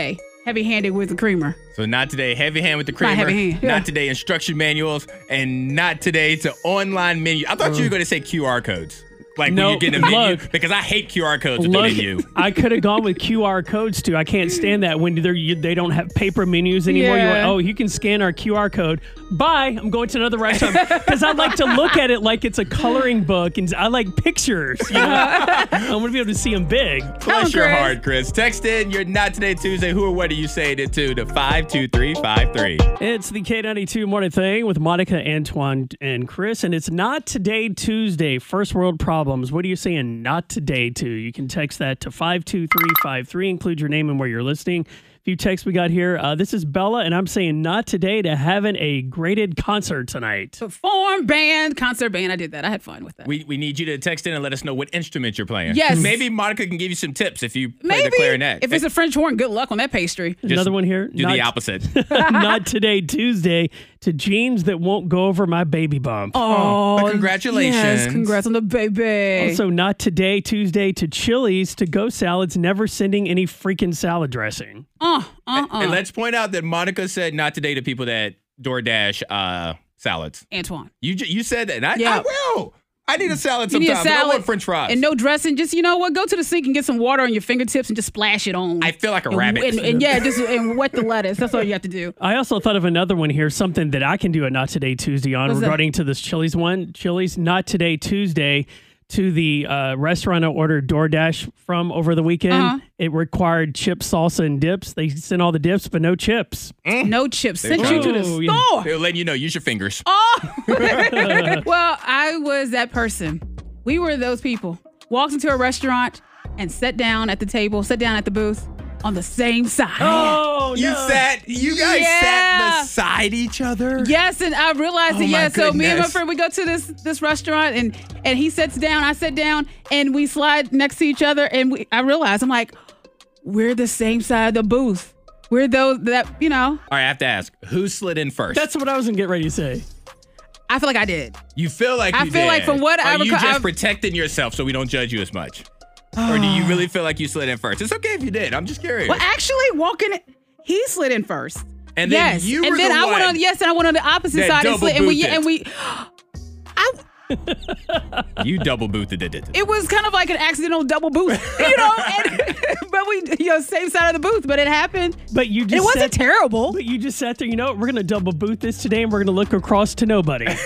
heavy-handed with the creamer. So not today, heavy hand with the creamer. Not heavy hand, yeah. Not today, instruction manuals, and not today to online menu. I thought you were going to say Q R codes. Like No, when you get a menu, look. because I hate Q R codes with Look, the menu. I could have gone with Q R codes too. I can't stand that when they're, you, they don't have paper menus anymore. You're Yeah. like, oh, you can scan our Q R code. Bye. I'm going to another restaurant because I like to look at it like it's a coloring book, and I like pictures. You know? I want to be able to see them big. Bless your Chris. heart, Chris. Text in your Not Today Tuesday. Who or what are you saying it to? To five two three five three. It's the K ninety-two Morning Thing with Monica, Antoine, and Chris, and it's Not Today Tuesday. First world problems. What are you saying not today to? You can text that to five two three five three. Include your name and where you're listening. A few texts we got here. Uh, this is Bella, and I'm saying not today to having a graded concert tonight. Perform, band, concert band. I did that. I had fun with that. We we need you to text in and let us know what instrument you're playing. Yes. Maybe Monica can give you some tips if you play Maybe the clarinet. if it's a French horn, good luck on that pastry. Just Another one here. Do Not- the opposite. Not today Tuesday to jeans that won't go over my baby bump. Oh, But congratulations. Yes, congrats on the baby. Also, not today Tuesday to Chili's to go salads, never sending any freaking salad dressing. uh, uh, uh. And let's point out that Monica said not today to people that DoorDash uh, salads. Antoine. You ju- you said that. And I, Yeah. I will. I need a salad You need sometimes. a I salad want French fries. and no dressing. Just, you know what? Go to the sink and get some water on your fingertips and just splash it on. I feel like a and, rabbit. And, and yeah, just and wet the lettuce. That's all you have to do. I also thought of another one here, something that I can do a Not Today Tuesday on What's that? regarding to this Chili's one. Chili's Not Today Tuesday to the uh, restaurant I ordered DoorDash from over the weekend. Uh-huh. It required chips, salsa, and dips. They sent all the dips, but no chips. No chips. Sent you to the Oh, yeah. store. They'll let you know. Use your fingers. Oh. Well, I was that person. We were those people. Walked into a restaurant and sat down at the table, sat down at the booth on the same side. Oh, You no. sat. You guys Yeah. sat beside each other. Yes, and I realized Oh, it. my Yeah, so me and my goodness. friend, we go to this this restaurant, and and he sits down, I sit down, and we slide next to each other, and we, I realized I'm like, we're the same side of the booth. We're those that you know. All right, I have to ask. Who slid in first? That's what I was going to get ready to say. I feel like I did. You feel like I you feel did. like from what Are I you recall- just I've- protecting yourself so we don't judge you as much? Or do you really feel like you slid in first? It's okay if you did. I'm just curious. Well, actually, walking, he slid in first. And then yes, you and were then the I went one on. Yes, and I went on the opposite that side and slid, and we double-boothed and we. I, You double boothed it. it was kind of like an accidental double booth, you know. And, but we, you know, same side of the booth, but it happened. But you just It wasn't sat, terrible. But you just sat there, you know what? We're going to double boot this today, and we're going to look across to nobody. And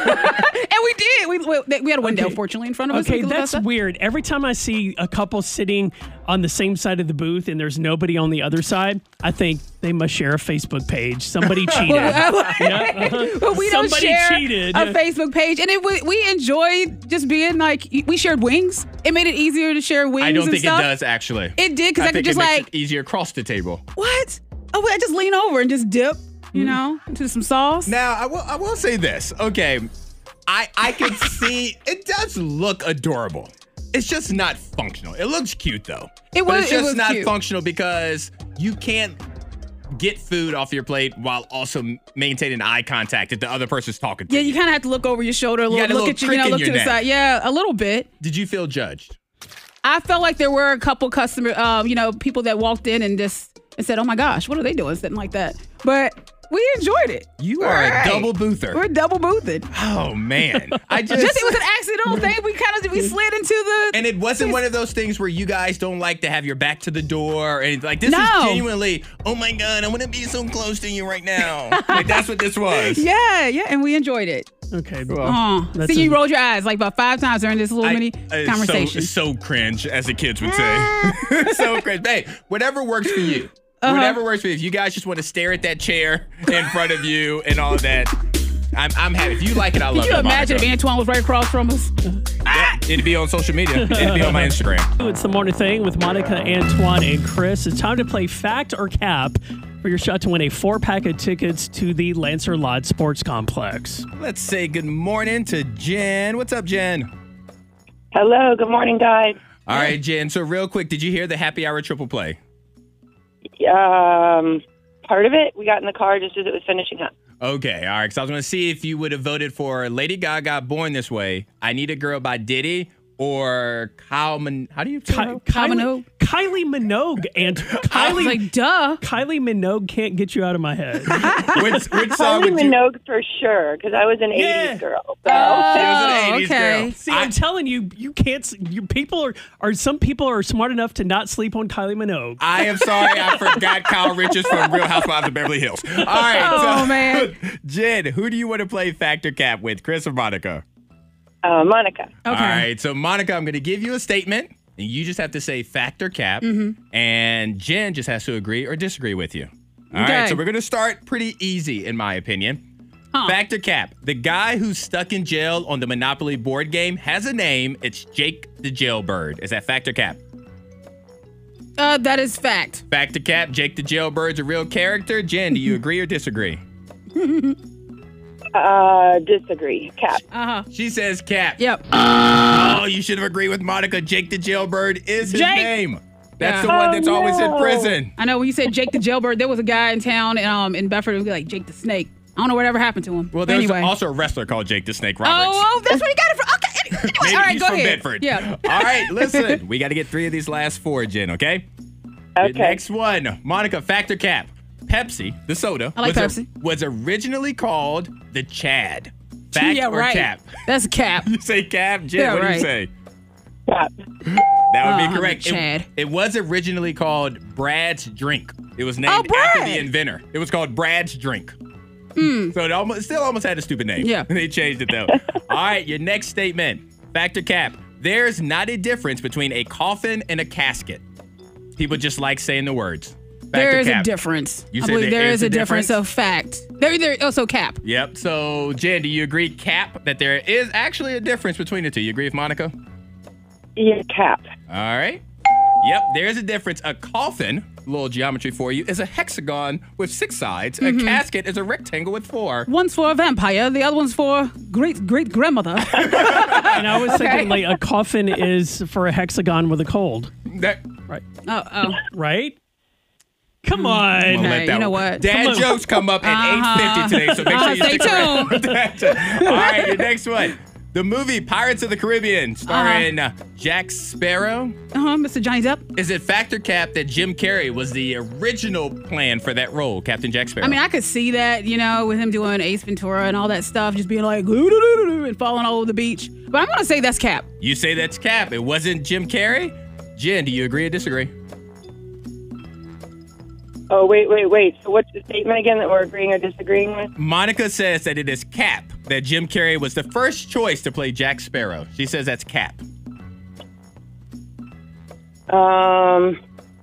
we did. We we, we had a window, Okay. fortunately, in front of us. We Okay, could look that's outside. weird. Every time I see a couple sitting on the same side of the booth and there's nobody on the other side, I think they must share a Facebook page. Somebody cheated. Yeah, uh-huh. But we don't Somebody share cheated. a Facebook page, and it we, we enjoyed just being like we shared wings. It made it easier to share wings. I don't and think stuff. it does, actually. It did because I, I could think just it makes like it easier across the table. what? Oh, I just lean over and just dip, you know, into some sauce. Now, I will, I will say this. Okay, I, I can see it does look adorable. It's just not functional. It looks cute, though. It But was- it's it just was not cute. functional because you can't get food off your plate while also maintaining eye contact if the other person's talking to Yeah, you. you kind of have to look over your shoulder a little, got a look little at you, you know, crick in look your to the neck. side. Yeah, a little bit. Did you feel judged? I felt like there were a couple customer, um, you know, people that walked in and just and said, "Oh my gosh, what are they doing?" Something like that. But we enjoyed it. You We're are a all right. double boother. We're double boothing. Oh, man. I just... Just it was an accidental thing. We kind of we slid into the. And it wasn't one of those things where you guys don't like to have your back to the door. And like, this No. is genuinely, oh my God, I want to be so close to you right now. Like, that's what this was. Yeah, yeah, and we enjoyed it. Okay. Oh, That's see, you a- rolled your eyes like about five times during this little I- mini uh, conversation. So, so cringe, as the kids would say. So cringe. Hey, whatever works for you. Uh-huh. Whatever works for you. If you guys just want to stare at that chair in front of you and all of that, I'm, I'm happy. If you like it, I love Could you it. imagine if Antoine was right across from us? Ah, it'd be on social media. It'd be on my Instagram. It's the morning thing with Monica, Antoine, and Chris. It's time to play Fact or Cap for your shot to win a four-pack of tickets to the Lancer Lodge Sports Complex. Let's say good morning to Jen. What's up, Jen? Hello, good morning, guys. All right, Jen. So real quick, did you hear the happy hour triple play? Um, part of it, we got in the car just as it was finishing up. Okay, all right. Because I was going to see if you would have voted for Lady Gaga, Born This Way, I Need a Girl by Diddy, or Kyle Min- How do you say Ky- her? Kylie, Minogue? Kylie Minogue. And I was Kylie, like, duh. Kylie Minogue can't get you out of my head. Which, which song Kylie would you... Minogue for sure, because I was an Yeah. eighties girl. So. She was an Oh, eighties okay. girl. See, I'm telling you, you can't. s- You people are, are some people are smart enough to not sleep on Kylie Minogue. I am sorry, I forgot Kyle Richards from Real Housewives of Beverly Hills. All right, Oh, so, man. Jen, who do you want to play Factor Cap with, Chris or Monica? Uh, Monica. Okay. All right, so Monica, I'm going to give you a statement, and you just have to say Factor Cap, Mm-hmm. and Jen just has to agree or disagree with you. All Okay. right, so we're going to start pretty easy, in my opinion. Huh. Factor Cap, the guy who's stuck in jail on the Monopoly board game has a name. It's Jake the Jailbird. Is that Factor Cap? Uh, that is fact. Factor Cap, Jake the Jailbird's a real character. Jen, do you agree or disagree? Uh, disagree. Cap. Uh-huh. She says Cap. Yep. Oh, you should have agreed with Monica. Jake the Jailbird is his Jake. name. That's Yeah. the one Oh, that's always in no. prison. I know when you said Jake the Jailbird, there was a guy in town um, in Bedford who was like Jake the Snake. I don't know whatever happened to him. Well, But there's anyway. also a wrestler called Jake the Snake Roberts. Oh, oh, that's where he got it from. Okay. Anyway, Maybe all right, he's go from ahead. Bedford. Yeah. All right, listen. We got to get three of these last four, Jen, okay? Okay. The next one, Monica, Factor Cap. Pepsi, the soda, I like was, Pepsi. was originally called the Chad. Fact yeah, or right. Cap? That's a cap. You say Cap? Jen, Yeah, what do right. you say? Cap. That would Uh, be correct. It, Chad. it was originally called Brad's Drink. It was named Oh, after Brad. the inventor. It was called Brad's Drink. So it almost it still almost had a stupid name. Yeah. They changed it though. All right, your next statement. Factor Cap. There's not a difference between a coffin and a casket. People just like saying the words. Factor There is Cap. a difference. You I said believe there there is is a a difference difference? of fact. There, there also cap. Yep. So Jen, do you agree, Cap, that there is actually a difference between the two? You agree with Monica? Yeah, cap. All right. Yep, there's a difference. A coffin, a little geometry for you, is a hexagon with six sides. Mm-hmm. A casket is a rectangle with four. One's for a vampire, the other one's for great great grandmother. And I was thinking like a coffin is for a hexagon with a cold, That, right? oh, oh. Right? Come on. I'm gonna Okay, let that you know one- what? Dad Come on. jokes come up at Uh-huh. eight fifty today, so make sure Uh-huh, you stay stick around. All right, your next one. The movie Pirates of the Caribbean, starring uh Jack Sparrow. Uh-huh, Mister Johnny Depp. Is it Factor Cap that Jim Carrey was the original plan for that role, Captain Jack Sparrow? I mean, I could see that, you know, with him doing Ace Ventura and all that stuff, just being like, "Ooh-doo-doo-doo-doo," and falling all over the beach. But I'm going to say that's cap. You say that's Cap. It wasn't Jim Carrey? Jen, do you agree or disagree? Oh, wait, wait, wait. So what's the statement again that we're agreeing or disagreeing with? Monica says that it is Cap, that Jim Carrey was the first choice to play Jack Sparrow. She says that's Cap. Um,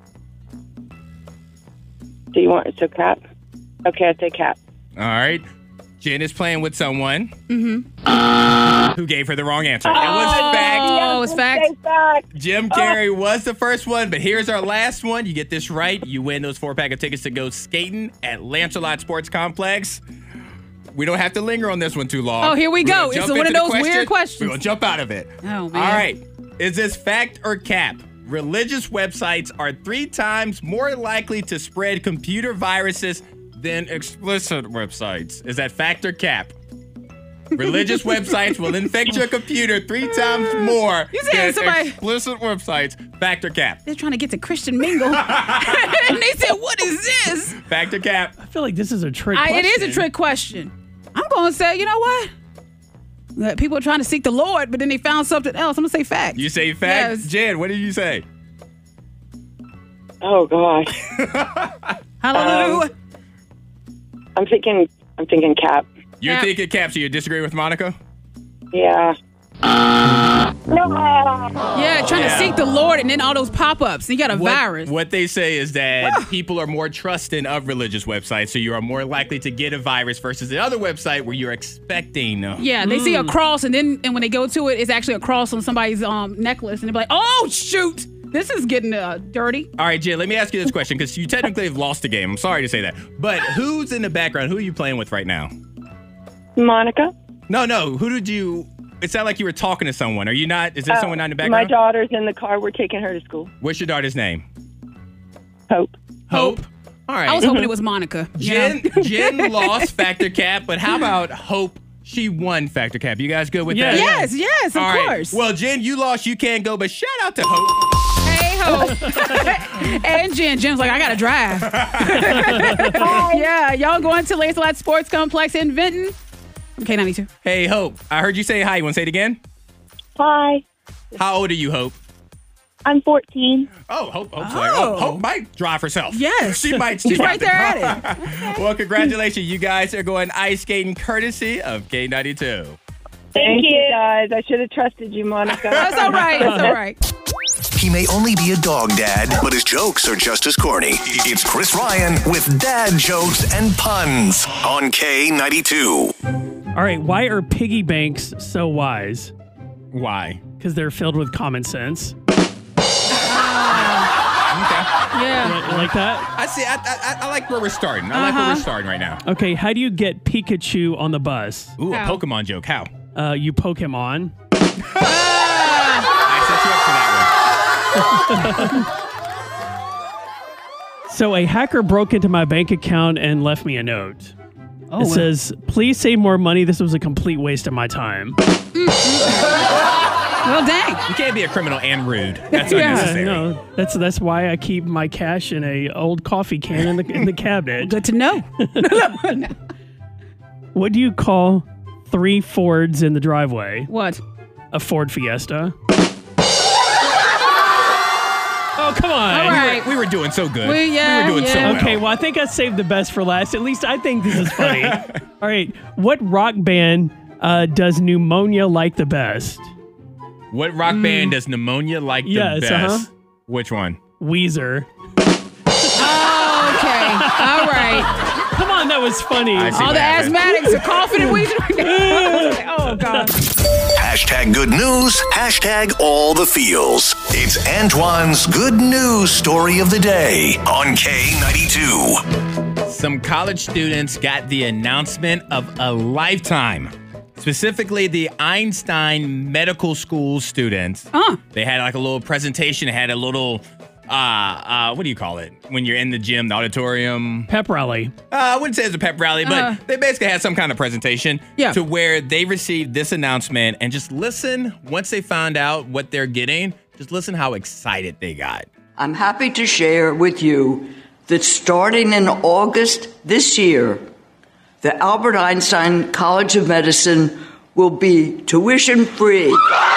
do you want, so cap? Okay, I say cap. All right. Jen is playing with someone who gave her the wrong answer. It was fact. Oh, it's fact. Say fact. Jim Carrey was the first one, but here's our last one. You get this right, you win those four pack of tickets to go skating at Lancelot Sports Complex. We don't have to linger on this one too long. Oh, here we We're go. gonna It's jump one of into the those weird question. questions. We're going to jump out of it. Oh, man. All right. Is this fact or cap? Religious websites are three times more likely to spread computer viruses than explicit websites. Is that fact or cap? Religious websites will infect your computer three times more You saying than somebody- explicit websites. Fact or cap? They're trying to get to Christian mingle. And they said, what is this? Fact or cap? I feel like this is a trick I, question. it is a trick question. I'm going to say, you know what? That people are trying to seek the Lord, but then they found something else. I'm going to say fact. You say fact? Yes. Jen, what did you say? Oh, gosh. Hallelujah. I'm thinking, I'm thinking cap. You're Cap. thinking cap, so you disagree with Monica? Yeah. No. yeah, trying Yeah. to seek the Lord, and then all those pop-ups. And you got a What, virus. what they say is that people are more trusting of religious websites, so you are more likely to get a virus versus the other website where you're expecting. Yeah, they see a cross, and then and when they go to it, it's actually a cross on somebody's um necklace, and they're like, "Oh shoot, this is getting uh, dirty." All right, Jen, let me ask you this question because you technically have lost the game. I'm sorry to say that. But who's in the background? Who are you playing with right now? Monica? No, no. Who did you. It sounded like you were talking to someone. Are you not? Is there Oh, someone not in the My background? daughter's in the car. We're taking her to school. What's your daughter's name? Hope. Hope. All right. I was hoping it was Monica. you Jen, know? Jen lost Factor Cap, but how about Hope She won Factor Cap. You guys good with Yeah. that? Yes, yes, of All right. course. Well, Jen, you lost. You can't go, but shout out to Hope. Hey ho. And Jen. Jen's like, I gotta drive. Yeah, y'all going to Lancelot Sports Complex in Vinton? I'm K ninety-two. Hey, Hope. I heard you say hi. You want to say it again? Hi. How old are you, Hope? I'm fourteen. Oh, Hope, Hope's like, oh, Hope might drive herself. Yes. She might. She's she right might there drive. at it. Well, congratulations. You guys are going ice skating courtesy of K ninety-two. Thank you, guys. I should have trusted you, Monica. That's all right. That's all right. He may only be a dog dad, but his jokes are just as corny. It's Chris Ryan with dad jokes and puns on K ninety-two. All right, why are piggy banks so wise? Why? Because they're filled with common sense. Yeah. You like that? I see. I, I, I like where we're starting. I like where Uh-huh. we're starting right now. Okay, how do you get Pikachu on the bus? Ooh, How? a Pokemon joke. How? Uh, you poke him on. I set you up for that one. So a hacker broke into my bank account and left me a note. Oh, it wow. says, please save more money. This was a complete waste of my time. Well, dang. You can't be a criminal and rude. That's Yeah. unnecessary. No, that's that's why I keep my cash in a old coffee can in the in the cabinet. Good to know. What do you call three Fords in the driveway? What? A Ford Fiesta. Oh, come on. All right. We were doing so good. We- yeah, we were doing so yeah. well. Okay, well, I think I saved the best for last. At least I think this is funny. All right, what rock band uh, does pneumonia like the best? What rock band does pneumonia like the Yes, best? uh-huh. Which one? Weezer. Oh, okay. All right. Come on, that was funny. I see All what the happened. asthmatics are coughing and wheezing. Oh, God. Hashtag good news, hashtag all the feels. It's Antoine's good news story of the day on K ninety-two. Some college students got the announcement of a lifetime. Specifically, the Einstein Medical School students. Uh. They had like a little presentation. They had a little, uh, uh, what do you call it? When you're in the gym, the auditorium. Pep rally. Uh, I wouldn't say it's a pep rally, but Uh. they basically had some kind of presentation Yeah. to where they received this announcement and just listen. Once they found out what they're getting, just listen how excited they got. I'm happy to share with you that starting in August this year, the Albert Einstein College of Medicine will be tuition free.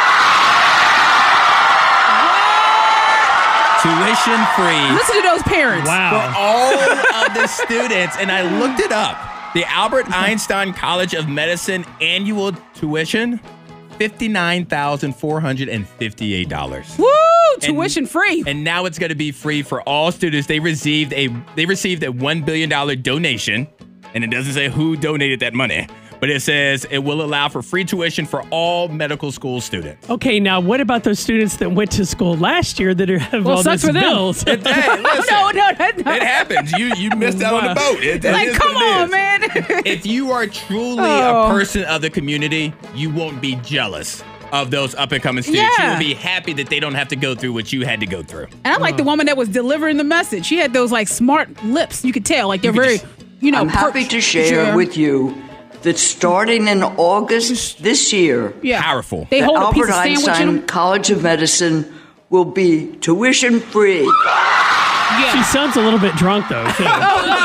Tuition free. Listen to those parents. For Wow. all of the students, and I looked it up. The Albert Einstein College of Medicine annual tuition, fifty-nine thousand four hundred fifty-eight dollars. Woo! And- Tuition free. And now it's going to be free for all students. They received a they received a one billion dollars donation, and it doesn't say who donated that money, but it says it will allow for free tuition for all medical school students. Okay, now what about those students that went to school last year that have Well, all sucks these for them. bills? It, hey, listen, no, no, no, no. it happens. You you missed out on the boat. It, it Like, is come what it on, is. man. If you are truly Oh. a person of the community, you won't be jealous of those up and coming students. Yeah. You will be happy that they don't have to go through what you had to go through. And I like the woman that was delivering the message. She had those like smart lips. You could tell, like they're You could very, just- you know. I'm happy per- to share with you that starting in August this year, yeah. Powerful. They the hold a piece Albert of sandwich in Einstein them. College of Medicine will be tuition free. She sounds a little bit drunk, though. too. Come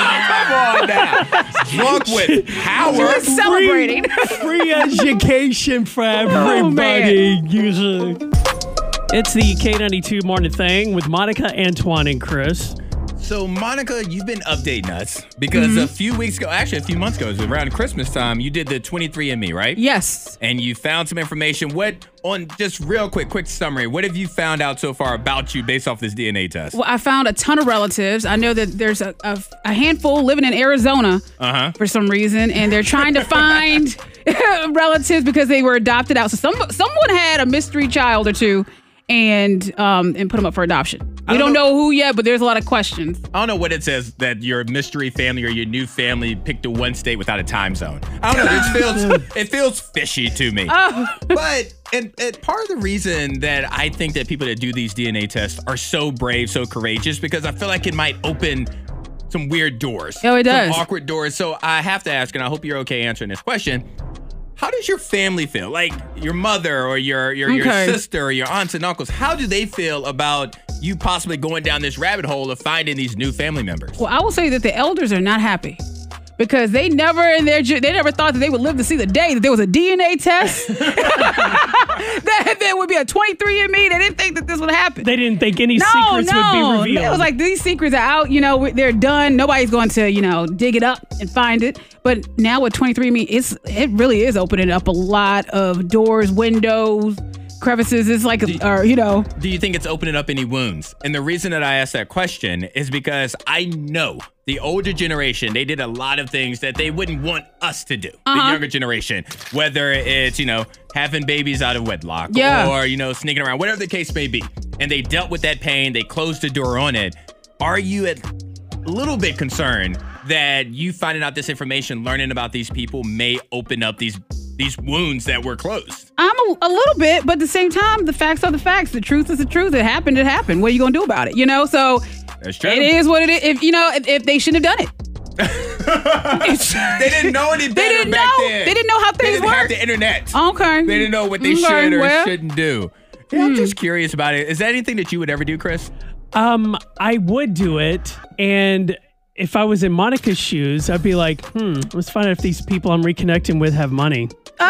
on now. Drunk with power. Just celebrating. Free education for Oh, everybody. Usually. It's the K ninety-two Morning Thing with Monica, Antoine, and Chris. So, Monica, you've been updating us because Mm-hmm. a few weeks ago, actually a few months ago, it was around Christmas time, you did the twenty-three and me, right? Yes. And you found some information. What, on just real quick, quick summary, what have you found out so far about you based off this D N A test? Well, I found a ton of relatives. I know that there's a, a, a handful living in Arizona Uh-huh. for some reason, and they're trying to find relatives because they were adopted out. So some someone had a mystery child or two, and um and put them up for adoption. We don't don't know- know who yet, but there's a lot of questions. I don't know what it says that your mystery family or your new family picked a one state without a time zone. I don't know. It feels it feels fishy to me. Oh. But and, and part of the reason that I think that people that do these D N A tests are so brave, so courageous, because I feel like it might open some weird doors. Oh, it does. Some awkward doors. So I have to ask, and I hope you're okay answering this question. How does your family feel? Like your mother or your your, Okay. your sister or your aunts and uncles, how do they feel about you possibly going down this rabbit hole of finding these new family members? Well, I will say that the elders are not happy because they never in their ju- they never thought that they would live to see the day that there was a D N A test. that there would be a twenty-three and me. They didn't think that this would happen. They didn't think any no, secrets no. would be revealed. It was like these secrets are out. You know, they're done. Nobody's going to you know dig it up and find it. But now with twenty-three and me, it's it really is opening up a lot of doors, windows, crevices. It's like, a, or, you know. Do you think it's opening up any wounds? And the reason that I asked that question is because I know the older generation, they did a lot of things that they wouldn't want us to do. Uh-huh. The younger generation, whether it's, you know, having babies out of wedlock Yeah. or, you know, sneaking around, whatever the case may be. And they dealt with that pain. They closed the door on it. Are you at a little bit concerned that you finding out this information, learning about these people may open up these these wounds that were closed? I'm a, a little bit, but at the same time, the facts are the facts. The truth is the truth. It happened, it happened. What are you going to do about it? You know, so That's true. it is what it is. If, you know, if, if they shouldn't have done it. They didn't know any better They didn't back know. then. They didn't know how They things didn't have work. the internet. Okay. They didn't know what they Okay, should or well. shouldn't do. Yeah, I'm just curious about it. Is that anything that you would ever do, Chris? Um, I would do it, and if I was in Monica's shoes, I'd be like, hmm, let's find out if these people I'm reconnecting with have money.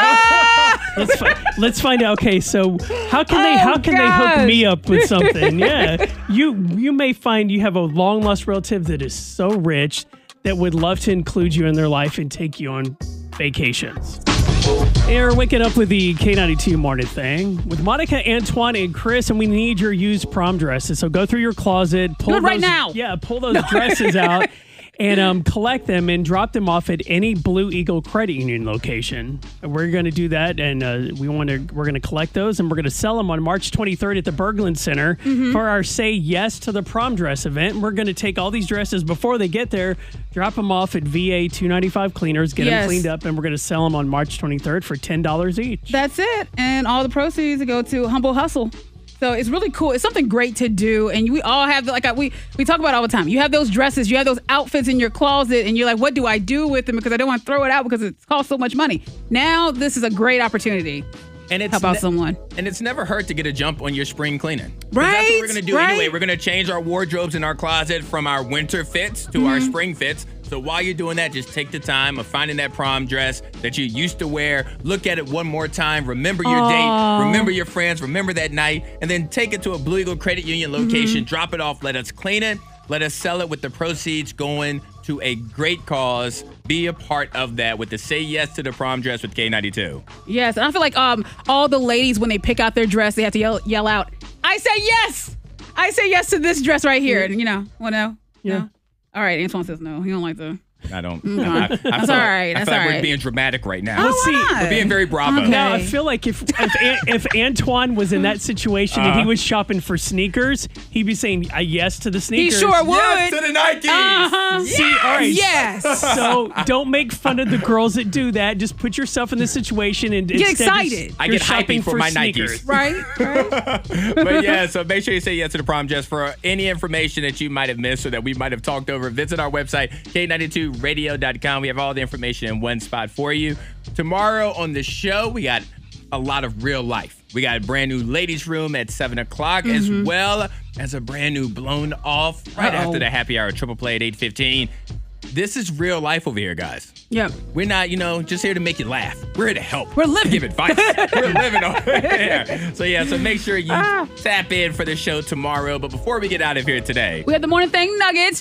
let's fi- let's find out. Okay, so how can they Oh, how can they hook gosh. me up with something? Yeah, you you may find you have a long lost relative that is so rich that would love to include you in their life and take you on vacations. You're waking up with the K ninety-two morning thing with Monica, Antoine, and Chris, and we need your used prom dresses. So go through your closet, pull Do it right those, now. Yeah, pull those dresses out. And um, collect them and drop them off at any Blue Eagle Credit Union location. We're going to do that, and uh, we want to. We're going to collect those, and we're going to sell them on March twenty-third at the Berglund Center Mm-hmm. for our Say Yes to the Prom Dress event. We're going to take all these dresses before they get there, drop them off at V A two ninety-five Cleaners, get Yes. them cleaned up, and we're going to sell them on March twenty-third for ten dollars each. That's it. And all the proceeds go to Humble Hustle. So it's really cool. It's something great to do. And we all have, like, we, we talk about it all the time. You have those dresses, you have those outfits in your closet, and you're like, what do I do with them? Because I don't want to throw it out because it costs so much money. Now, this is a great opportunity. And it's Help out ne- someone. And it's never hurt to get a jump on your spring cleaning. 'Cause Right, That's what we're going to do right. anyway. We're going to change our wardrobes in our closet from our winter fits to Mm-hmm. our spring fits. So while you're doing that, just take the time of finding that prom dress that you used to wear. Look at it one more time. Remember your Aww. date. Remember your friends. Remember that night. And then take it to a Blue Eagle Credit Union location. Mm-hmm. Drop it off. Let us clean it. Let us sell it with the proceeds going to a great cause. Be a part of that with the Say Yes to the Prom Dress with K ninety-two. Yes. And I feel like um all the ladies, when they pick out their dress, they have to yell, yell out, I say yes. I say yes to this dress right here. And, you know, well, no. Yeah. No? All right. Antoine says no. He don't like the... I don't. Mm, I, I, I that's feel all like- right, I that's feel like all we're right. being dramatic right now. Oh, Let's see. why not? We're being very bravo. Okay. Now, I feel like if if, An- if Antoine was in that situation and he was shopping for sneakers, he'd be saying uh, yes to the He sneakers. sure would. Yes to the Nikes. Uh-huh. See, all right. Yes. So don't make fun of the girls that do that. Just put yourself in this situation and Get instead just- excited. I you're get hypey shopping for my sneakers. Nikes. Right? Right? But yeah, so make sure you say yes to the prom dress. For any information that you might have missed or that we might have talked over, visit our website, K ninety-two radio dot com. We have all the information in one spot for you. Tomorrow on the show, we got a lot of real life. We got a brand new ladies' room at seven o'clock, Mm-hmm. as well as a brand new blown off right Uh-oh. after the happy hour triple play at eight fifteen. This is real life over here, guys. Yep. We're not, you know, just here to make you laugh. We're here to help. We're living. Give advice. We're living over here. So yeah, so make sure you Ah. tap in for the show tomorrow. But before we get out of here today, We have the morning thing nuggets.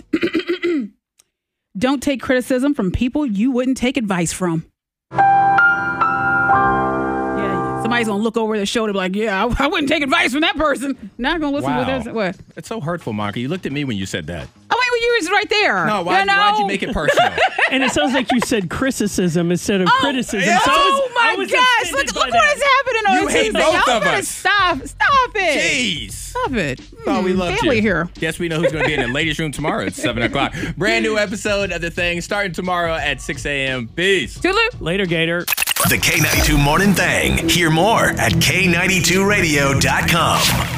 Don't take criticism from people you wouldn't take advice from. Yeah, somebody's gonna look over their shoulder and be like, yeah, I, I wouldn't take advice from that person. Not gonna listen Wow. to what they're what. it's so hurtful, Monica. You looked at me when you said that. I mean, well, you was right there. No, why, you know? why'd you make it personal? And it sounds like you said criticism instead of Oh, criticism. yeah. So I was- Oh I my was gosh! offended Look, by look that. what is happening on You hate Tuesday. both Y'all of better us. Stop! Stop it! Jeez. Stop it! Thought we Hmm, loved family you. here. Guess we know who's going to be in the ladies' room tomorrow at seven o'clock. Brand new episode of The Thing starting tomorrow at six a.m. Peace. Toodaloo. Later, Gator. The K ninety-two Morning Thing. Hear more at K ninety-two radio dot com.